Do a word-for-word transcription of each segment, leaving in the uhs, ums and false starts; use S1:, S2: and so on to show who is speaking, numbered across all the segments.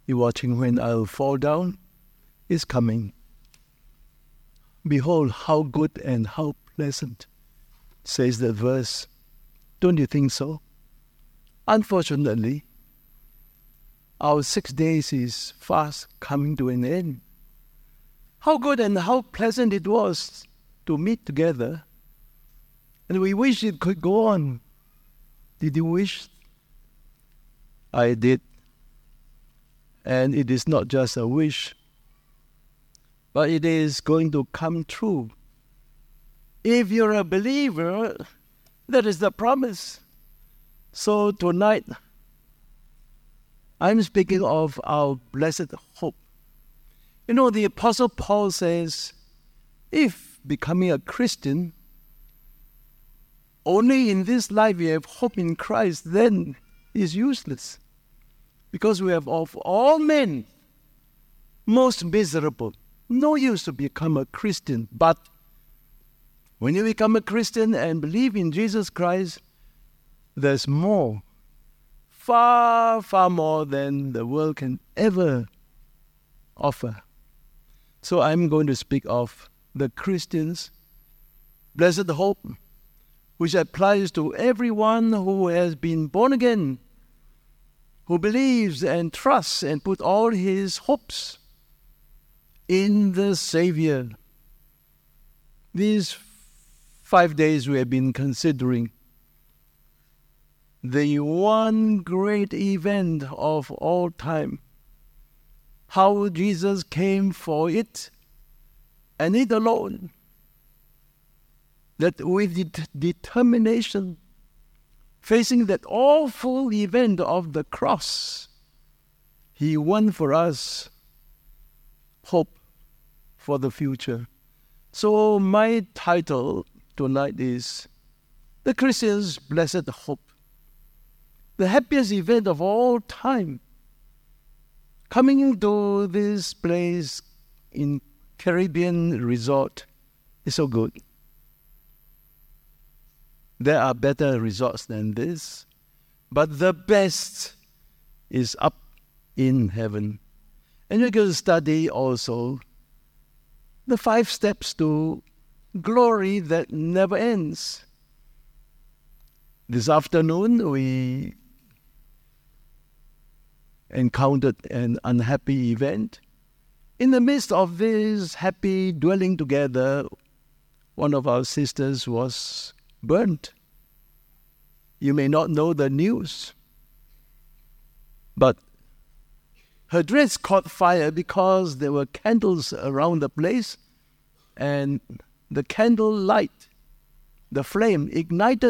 S1: You're watching when I'll fall down is coming. Behold, how good and how pleasant, says the verse. Don't you think so? Unfortunately, our six days is fast coming to an end. How good and how pleasant it was to meet together. And we wish it could go on. Did you wish? I did. And it is not just a wish, but it is going to come true. If you're a believer, that is the promise. So tonight, I'm speaking of our blessed hope. You know, the Apostle Paul says, if becoming a Christian, only in this life you have hope in Christ, then it's useless. Because we have of all men most miserable. No use to become a Christian. But when you become a Christian and believe in Jesus Christ, there's more. Far, far more than the world can ever offer. So I'm going to speak of the Christian's blessed hope, which applies to everyone who has been born again, who believes and trusts and put all his hopes in the Savior. These five days we have been considering the one great event of all time, how Jesus came for it, and it alone, that with det- determination, facing that awful event of the cross, he won for us hope for the future. So my title tonight is The Christian's Blessed Hope. The happiest event of all time. Coming into this place in Caribbean resort is so good. There are better resorts than this, but the best is up in heaven. And we're going to study also the five steps to glory that never ends. This afternoon we encountered an unhappy event. In the midst of this happy dwelling together, one of our sisters was burnt. You may not know the news, but her dress caught fire because there were candles around the place, and the candle light, the flame, ignited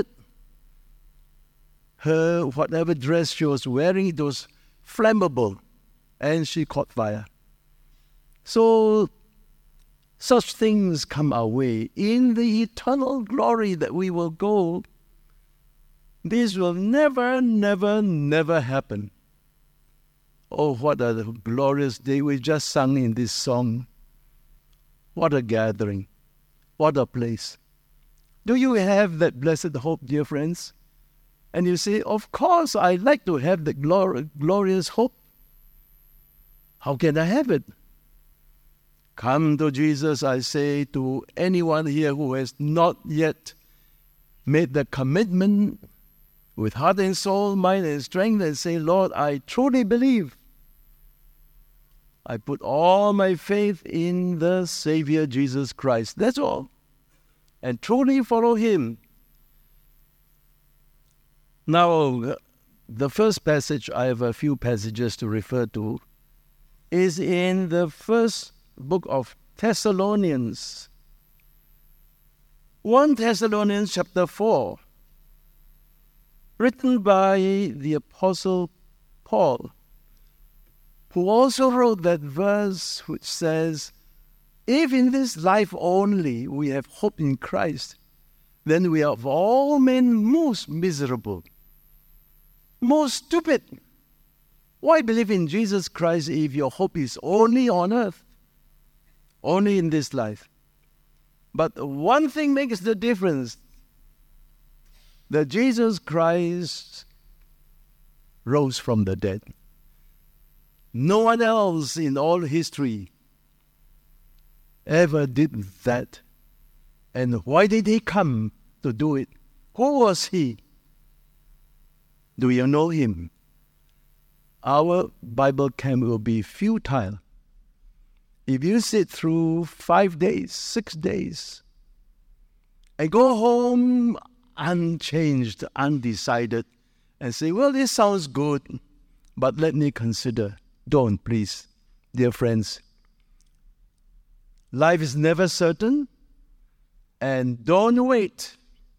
S1: her, whatever dress she was wearing. It was flammable, and she caught fire. So, such things come our way. In the eternal glory that we will go, this will never, never, never happen. Oh, what a glorious day we just sung in this song. What a gathering. What a place. Do you have that blessed hope, dear friends? And you say, of course, I'd like to have the glor- glorious hope. How can I have it? Come to Jesus, I say to anyone here who has not yet made the commitment with heart and soul, mind and strength, and say, Lord, I truly believe. I put all my faith in the Savior Jesus Christ. That's all. And truly follow Him. Now, the first passage, I have a few passages to refer to, is in the first book of Thessalonians. First Thessalonians chapter four, written by the Apostle Paul, who also wrote that verse which says, if in this life only we have hope in Christ, then we are of all men most miserable, most stupid. Why believe in Jesus Christ if your hope is only on earth, only in this life? But one thing makes the difference, that Jesus Christ rose from the dead. No one else in all history ever did that. And why did he come to do it? Who was he? Do you know him? Our Bible camp will be futile if you sit through five days, six days, and go home unchanged, undecided, and say, well, this sounds good, but let me consider. Don't, please, dear friends. Life is never certain, and don't wait.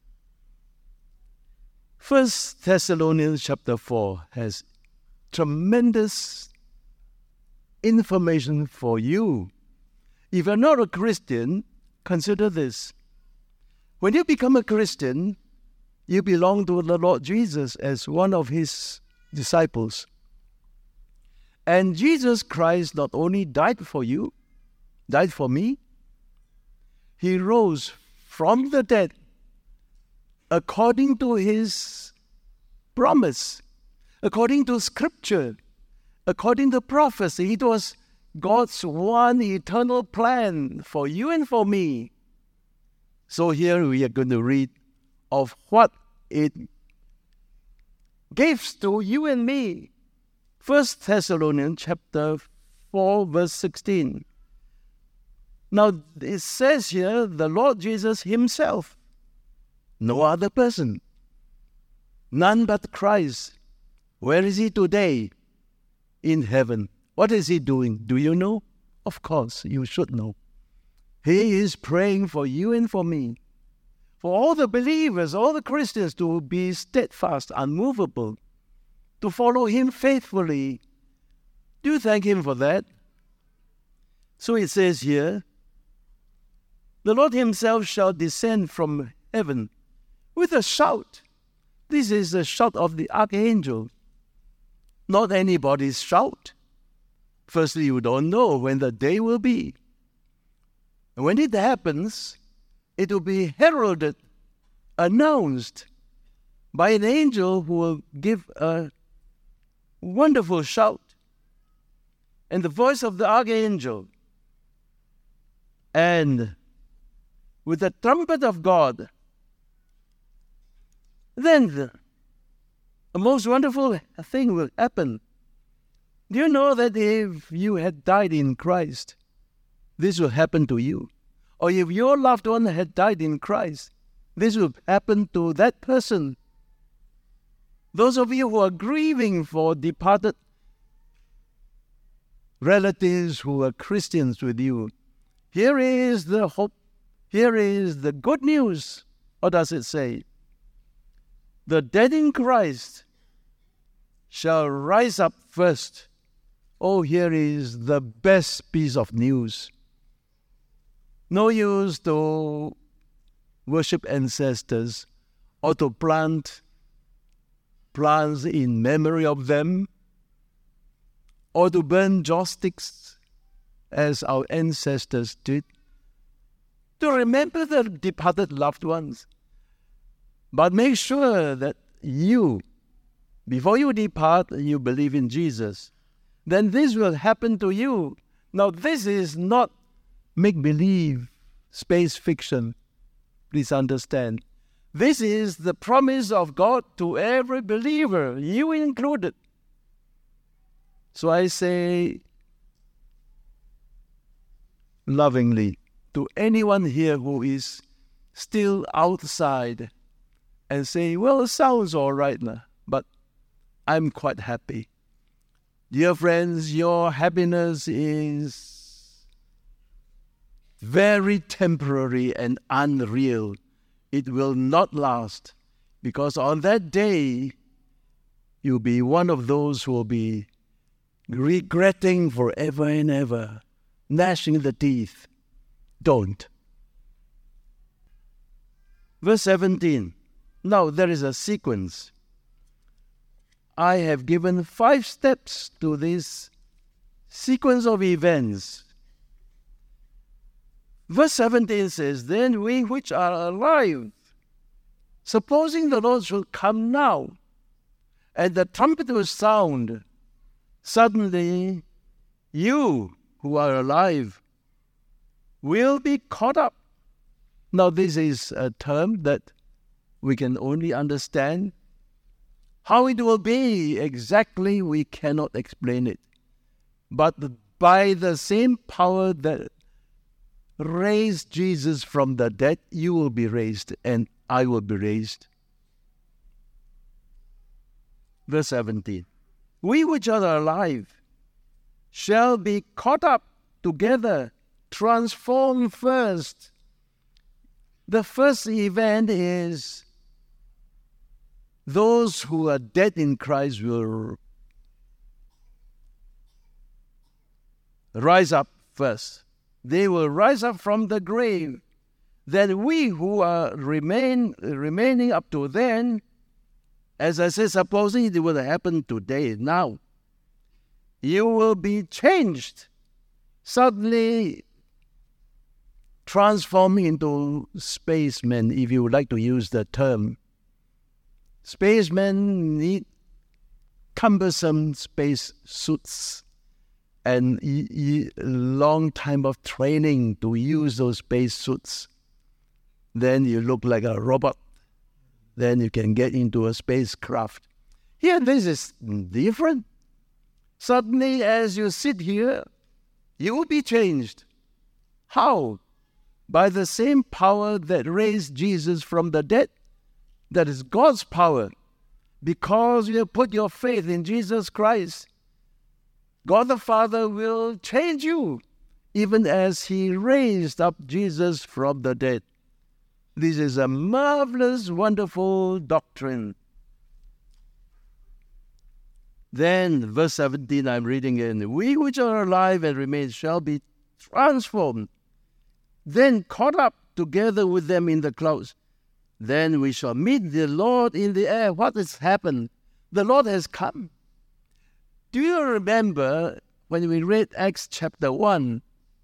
S1: First Thessalonians chapter four has tremendous information for you. If you're not a Christian, consider this. When you become a Christian, you belong to the Lord Jesus as one of his disciples. And Jesus Christ not only died for you, died for me, he rose from the dead according to his promise, according to Scripture, according to prophecy. It was God's one eternal plan for you and for me. So here we are going to read of what it gives to you and me. First Thessalonians chapter four, verse sixteen. Now it says here, the Lord Jesus himself, no other person, none but Christ. Where is he today? In heaven. What is he doing? Do you know? Of course, you should know. He is praying for you and for me, for all the believers, all the Christians to be steadfast, unmovable, to follow him faithfully. Do you thank him for that? So it says here, the Lord himself shall descend from heaven with a shout. This is the shout of the archangel, not anybody's shout. Firstly, you don't know when the day will be. And when it happens, it will be heralded, announced by an angel who will give a wonderful shout. And the voice of the archangel, and with the trumpet of God, then the, a most wonderful thing will happen. Do you know that if you had died in Christ, this will happen to you? Or if your loved one had died in Christ, this will happen to that person. Those of you who are grieving for departed relatives who are Christians with you, here is the hope, here is the good news. What does it say? The dead in Christ shall rise up first. Oh, here is the best piece of news. No use to worship ancestors or to plant plants in memory of them or to burn joss sticks as our ancestors did, to remember the departed loved ones. But make sure that you, before you depart, you believe in Jesus. Then this will happen to you. Now, this is not make-believe, space fiction. Please understand. This is the promise of God to every believer, you included. So I say lovingly to anyone here who is still outside and say, well, it sounds all right, but I'm quite happy. Dear friends, your happiness is very temporary and unreal. It will not last, because on that day, you'll be one of those who will be regretting forever and ever, gnashing the teeth. Don't. Verse seventeen. Now there is a sequence. I have given five steps to this sequence of events. Verse seventeen says, then we which are alive, supposing the Lord should come now, and the trumpet will sound, suddenly you who are alive will be caught up. Now, this is a term that we can only understand. How it will be exactly, we cannot explain it. But by the same power that raised Jesus from the dead, you will be raised and I will be raised. Verse seventeen. We which are alive shall be caught up together, transformed first. The first event is those who are dead in Christ will rise up first. They will rise up from the grave. Then we who are remain remaining up to then, as I said, supposing it will happen today, now, you will be changed, suddenly transformed into spacemen, if you would like to use the term. Spacemen need cumbersome space suits and a long time of training to use those space suits. Then you look like a robot. Then you can get into a spacecraft. Here, this is different. Suddenly, as you sit here, you will be changed. How? By the same power that raised Jesus from the dead. That is God's power. Because you have put your faith in Jesus Christ, God the Father will change you, even as He raised up Jesus from the dead. This is a marvelous, wonderful doctrine. Then, verse seventeen, I'm reading in, we which are alive and remain shall be transformed, then caught up together with them in the clouds. Then we shall meet the Lord in the air. What has happened? The Lord has come. Do you remember when we read Acts chapter one?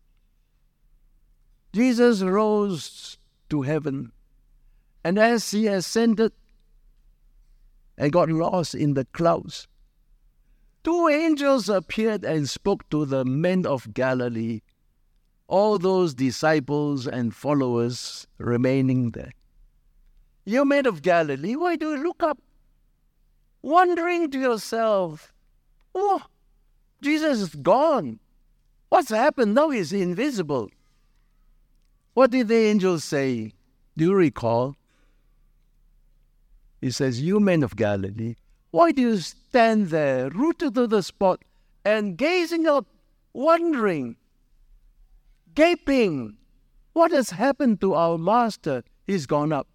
S1: Jesus rose to heaven, and as He ascended and got lost in the clouds, two angels appeared and spoke to the men of Galilee, all those disciples and followers remaining there. You men of Galilee, why do you look up, wondering to yourself, oh, Jesus is gone. What's happened? Now He's invisible. What did the angels say? Do you recall? He says, you men of Galilee, why do you stand there, rooted to the spot, and gazing out, wondering, gaping? What has happened to our Master? He's gone up.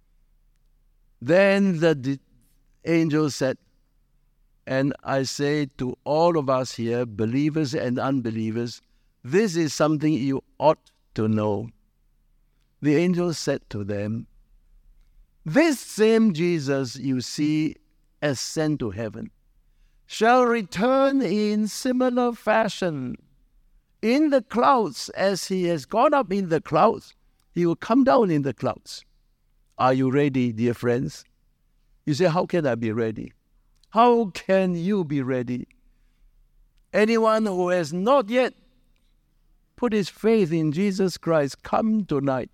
S1: Then the d- angel said, and I say to all of us here, believers and unbelievers, this is something you ought to know. The angel said to them, this same Jesus you see ascend to heaven shall return in similar fashion in the clouds. As He has gone up in the clouds, He will come down in the clouds. Are you ready, dear friends? You say, how can I be ready? How can you be ready? Anyone who has not yet put his faith in Jesus Christ, come tonight.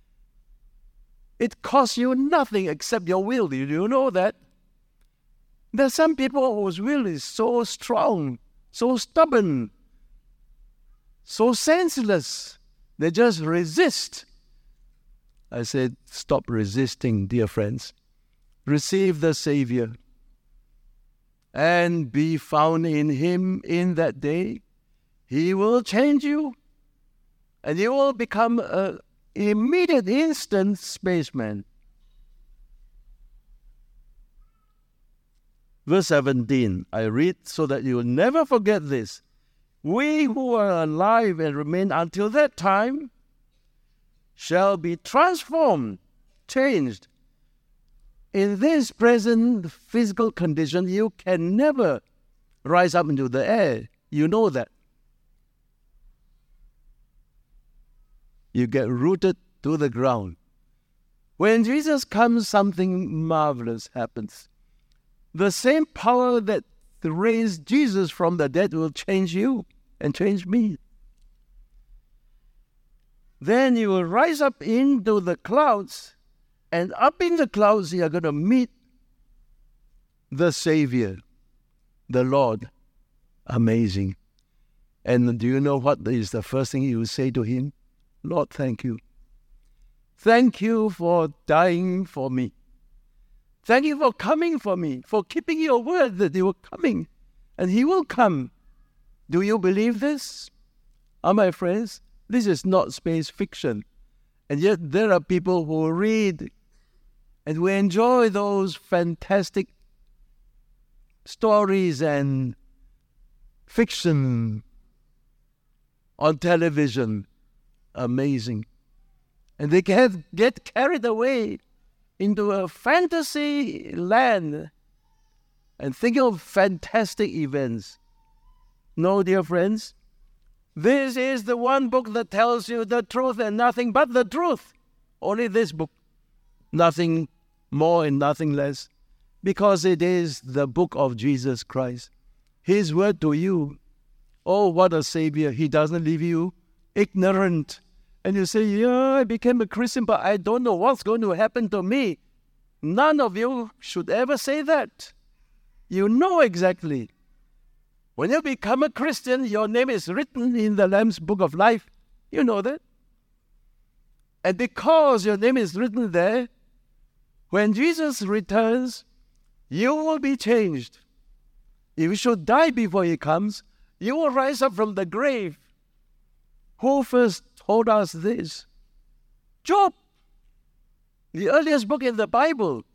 S1: It costs you nothing except your will. Do you know that? There are some people whose will is so strong, so stubborn, so senseless. They just resist. I said, stop resisting, dear friends. Receive the Savior and be found in Him in that day. He will change you and you will become an immediate, instant spaceman. Verse seventeen, I read so that you will never forget this. We who are alive and remain until that time shall be transformed, changed. In this present physical condition, you can never rise up into the air. You know that. You get rooted to the ground. When Jesus comes, something marvelous happens. The same power that raised Jesus from the dead will change you and change me. Then you will rise up into the clouds, and up in the clouds you are going to meet the Savior, the Lord. Amazing. And do you know what is the first thing you will say to him? Lord, thank you. Thank you for dying for me. Thank you for coming for me, for keeping your word that you were coming. And he will come. Do you believe this? Ah, my friends, this is not space fiction. And yet there are people who read and who enjoy those fantastic stories and fiction on television. Amazing. And they can get carried away into a fantasy land and think of fantastic events. No, dear friends, this is the one book that tells you the truth and nothing but the truth. Only this book. Nothing more and nothing less. Because it is the book of Jesus Christ. His word to you. Oh, what a Savior. He doesn't leave you ignorant. And you say, yeah, I became a Christian, but I don't know what's going to happen to me. None of you should ever say that. You know exactly. When you become a Christian, your name is written in the Lamb's Book of Life. You know that. And because your name is written there, when Jesus returns, you will be changed. If you should die before he comes, you will rise up from the grave. Who first told us this? Job, the earliest book in the Bible.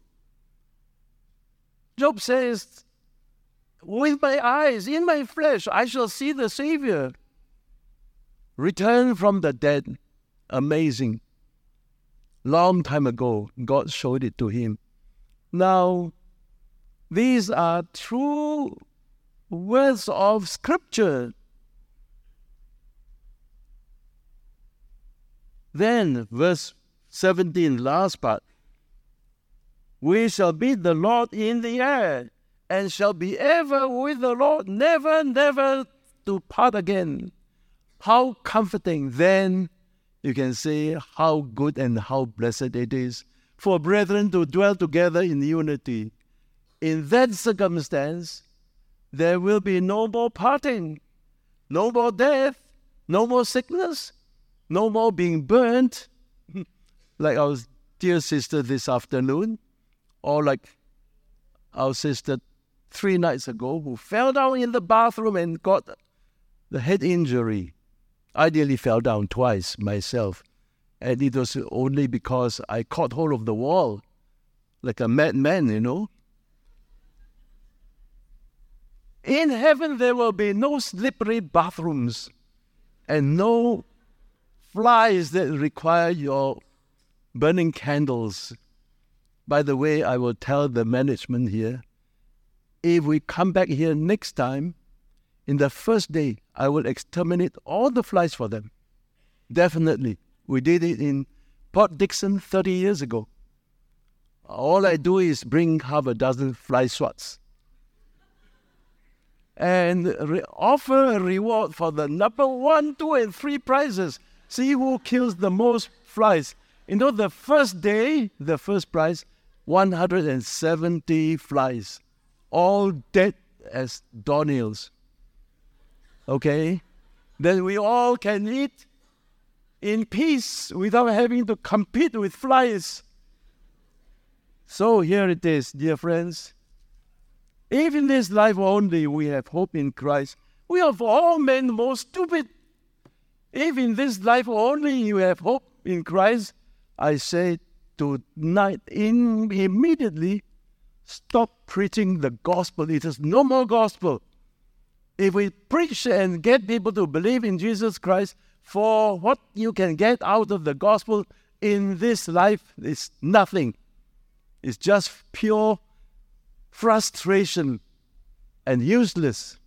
S1: Job says, with my eyes, in my flesh, I shall see the Savior. Return from the dead. Amazing. Long time ago, God showed it to him. Now, these are true words of Scripture. Then, verse seventeen, last part. We shall meet the Lord in the air, and shall be ever with the Lord, never, never to part again. How comforting. Then you can say how good and how blessed it is for brethren to dwell together in unity. In that circumstance, there will be no more parting, no more death, no more sickness, no more being burnt, like our dear sister this afternoon, or like our sister three nights ago who fell down in the bathroom and got the head injury. I nearly fell down twice myself, and it was only because I caught hold of the wall like a madman, you know. In heaven there will be no slippery bathrooms and no flies that require your burning candles. By the way, I will tell the management here, if we come back here next time, in the first day, I will exterminate all the flies for them. Definitely. We did it in Port Dickson thirty years ago. All I do is bring half a dozen fly swats and re- offer a reward for the number one, two, and three prizes. See who kills the most flies. You know, the first day, the first prize, one hundred seventy flies, all dead as doornails. Okay? Then we all can eat in peace without having to compete with flies. So here it is, dear friends. If in this life only we have hope in Christ, we are for all men most stupid. If in this life only you have hope in Christ, I say tonight, in, immediately, stop preaching the gospel. It is no more gospel. If we preach and get people to believe in Jesus Christ, for what you can get out of the gospel in this life is nothing. It's just pure frustration and useless.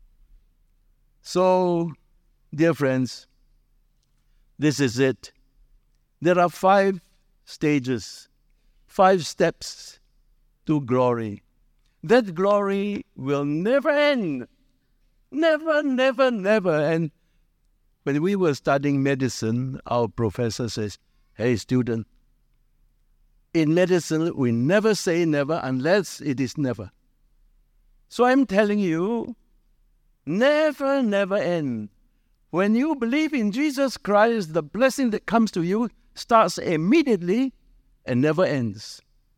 S1: So, dear friends, this is it. There are five stages, five steps to glory. That glory will never end. Never, never, never. And when we were studying medicine, our professor says, hey, student, in medicine, we never say never unless it is never. So I'm telling you, never, never end. When you believe in Jesus Christ, the blessing that comes to you starts immediately and never ends.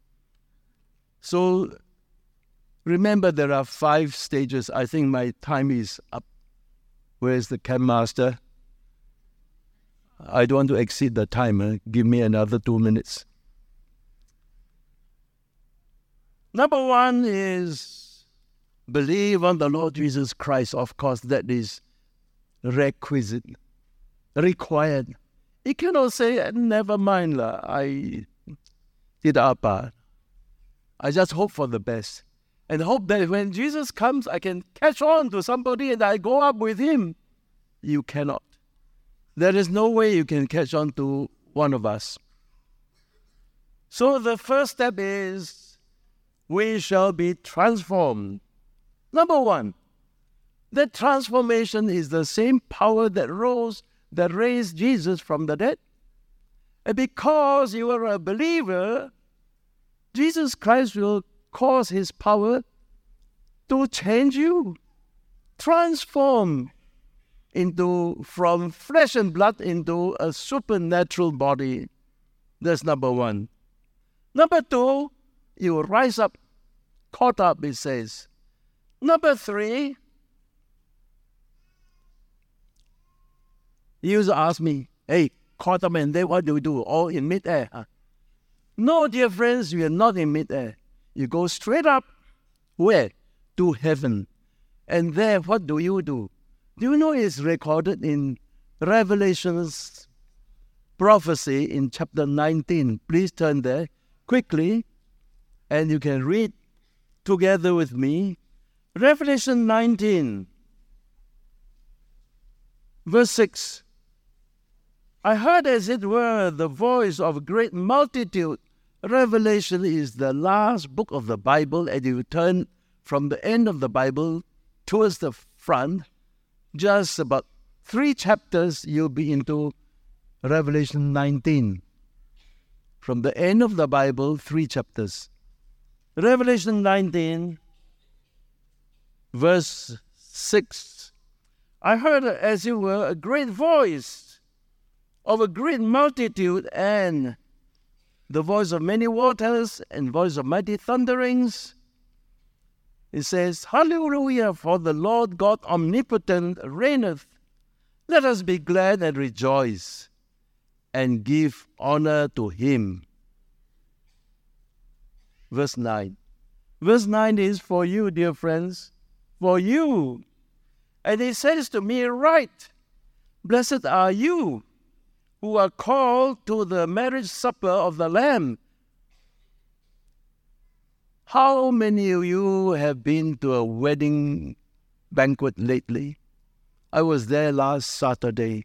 S1: So remember, there are five stages. I think my time is up. Where's the camp master? I don't want to exceed the time. Eh? Give me another two minutes. Number one is believe on the Lord Jesus Christ. Of course, that is requisite, required. You cannot say, never mind, lah, I did our part. I just hope for the best. And hope that when Jesus comes, I can catch on to somebody and I go up with him. You cannot. There is no way you can catch on to one of us. So the first step is, we shall be transformed. Number one, that transformation is the same power that rose, that raised Jesus from the dead. And because you are a believer, Jesus Christ will cause his power to change you, transform into from flesh and blood into a supernatural body. That's number one. Number two, you will rise up, caught up, it says. Number three, you used to ask me, hey, caught up and then what do we do? All in midair. Huh? No, dear friends, we are not in midair. You go straight up. Where? To heaven. And there, what do you do? Do you know it's recorded in Revelation's prophecy in chapter nineteen? Please turn there quickly, and you can read together with me. Revelation nineteen, verse six. I heard as it were the voice of a great multitude. Revelation is the last book of the Bible, and you turn from the end of the Bible towards the front, just about three chapters, you'll be into Revelation nineteen. From the end of the Bible, three chapters. Revelation nineteen, verse six. I heard as it were a great voice of a great multitude, and the voice of many waters, and voice of mighty thunderings. It says, Hallelujah, for the Lord God omnipotent reigneth. Let us be glad and rejoice, and give honor to him. Verse nine. Verse nine is for you, dear friends, for you. And he says to me, Right, blessed are you, who are called to the marriage supper of the Lamb. How many of you have been to a wedding banquet lately? I was there last Saturday.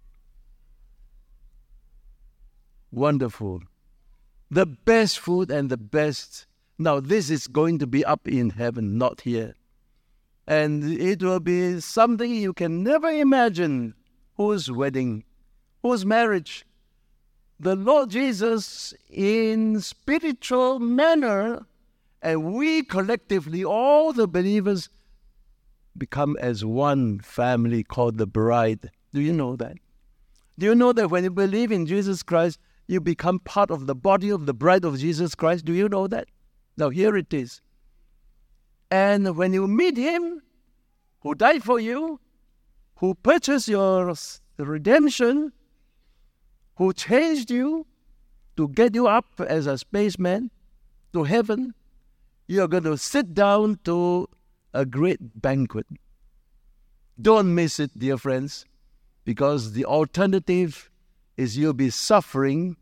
S1: Wonderful. The best food and the best. Now, this is going to be up in heaven, not here. And it will be something you can never imagine. Whose wedding? Whose marriage? The Lord Jesus in spiritual manner, and we collectively, all the believers, become as one family called the bride. Do you know that? Do you know that when you believe in Jesus Christ, you become part of the body of the bride of Jesus Christ? Do you know that? Now here it is. And when you meet him, who died for you, who purchased your redemption, who changed you to get you up as a spaceman to heaven, you're going to sit down to a great banquet. Don't miss it, dear friends, because the alternative is you'll be suffering,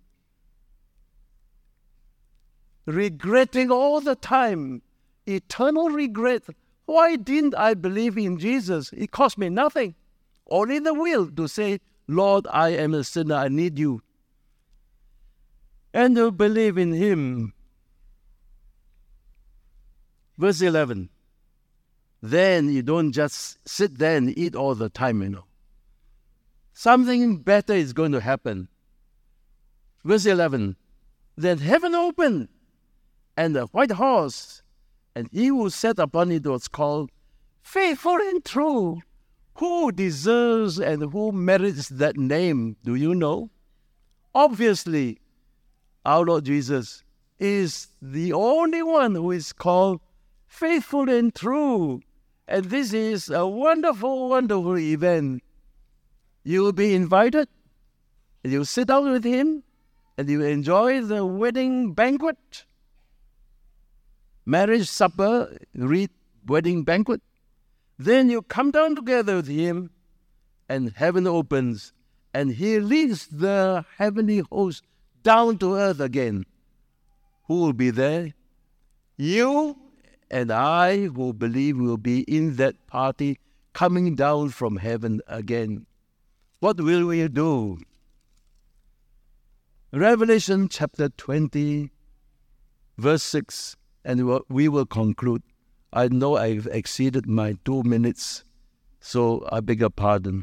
S1: regretting all the time, eternal regret. Why didn't I believe in Jesus? It cost me nothing, only the will to say, Lord, I am a sinner, I need you. And to believe in him. Verse eleven. then you don't just sit there and eat all the time, you know. Something better is going to happen. Verse eleven, then heaven opened, and the white horse, and he who sat upon it was called Faithful and True. Who deserves and who merits that name? Do you know? Obviously, our Lord Jesus is the only one who is called Faithful and True. And this is a wonderful, wonderful event. You will be invited, and you sit down with him, and you enjoy the wedding banquet. Marriage supper, read wedding banquet. Then you come down together with him, and heaven opens, and he leads the heavenly host down to earth again. Who will be there? You and I who believe will be in that party coming down from heaven again. What will we do? Revelation chapter twenty, verse six, and we will conclude. I know I've exceeded my two minutes, so I beg your pardon.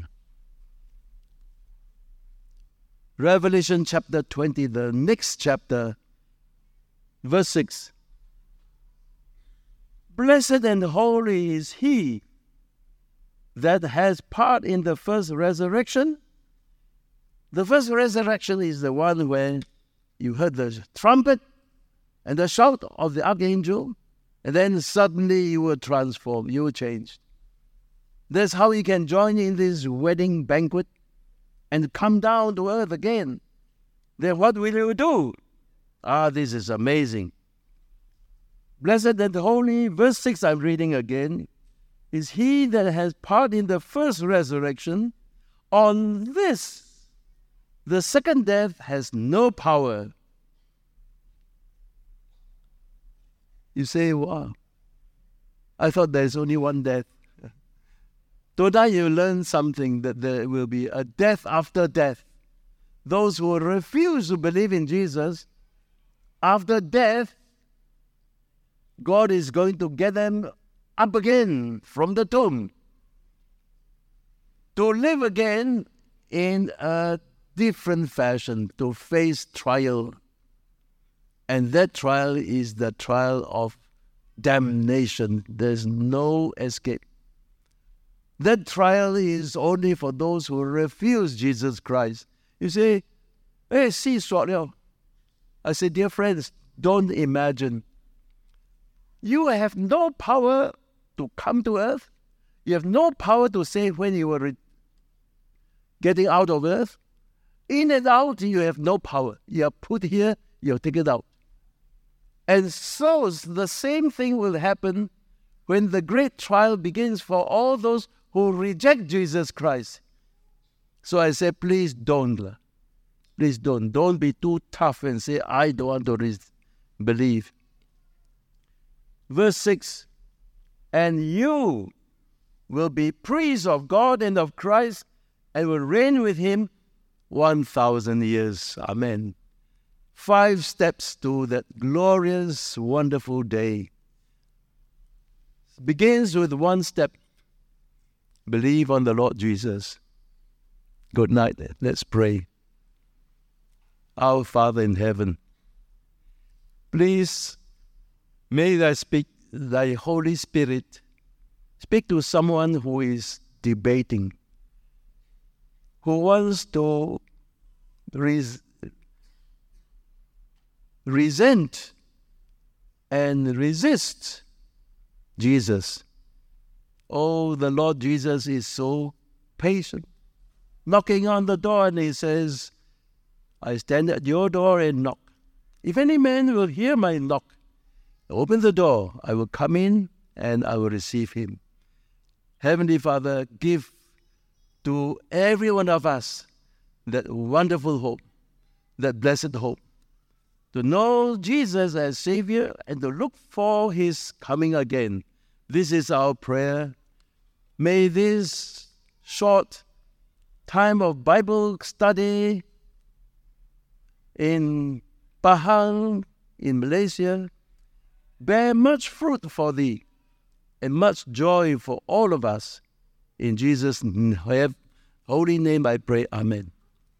S1: Revelation chapter twenty, the next chapter, verse six. Blessed and holy is he that has part in the first resurrection. The first resurrection is the one where you heard the trumpet and the shout of the archangel, and then suddenly you were transformed, you were changed. That's how you can join in this wedding banquet and come down to earth again. Then what will you do? Ah, this is amazing. Blessed and holy, verse six I'm reading again, is he that has part in the first resurrection. On this, the second death has no power. You say, wow, I thought there's only one death. Tonight you learn something, that there will be a death after death. Those who refuse to believe in Jesus, after death, God is going to get them up again from the tomb to live again in a different fashion, to face trial. And that trial is the trial of damnation. There's no escape. That trial is only for those who refuse Jesus Christ. You say, hey, see, Swat. I say, dear friends, don't imagine. You have no power to come to earth. You have no power to say when you were getting out of earth. In and out, you have no power. You are put here, you are taken out. And so the same thing will happen when the great trial begins for all those who reject Jesus Christ. So I say, please don't. Please don't. Don't be too tough and say, I don't want to re- believe. Verse six, and you will be priests of God and of Christ, and will reign with him one thousand years. Amen. Five steps to that glorious, wonderful day. It begins with one step. Believe on the Lord Jesus. Good night. Let's pray. Our Father in heaven, please may thy speak, thy Holy Spirit speak to someone who is debating, who wants to res- resent and resist Jesus. Oh, the Lord Jesus is so patient, knocking on the door, and he says, I stand at your door and knock. If any man will hear my knock, open the door, I will come in and I will receive him. Heavenly Father, give to every one of us that wonderful hope, that blessed hope, to know Jesus as Savior and to look for his coming again. This is our prayer. May this short time of Bible study in Pahang, in Malaysia, bear much fruit for thee. and much joy for all of us. In Jesus' holy name I pray, amen.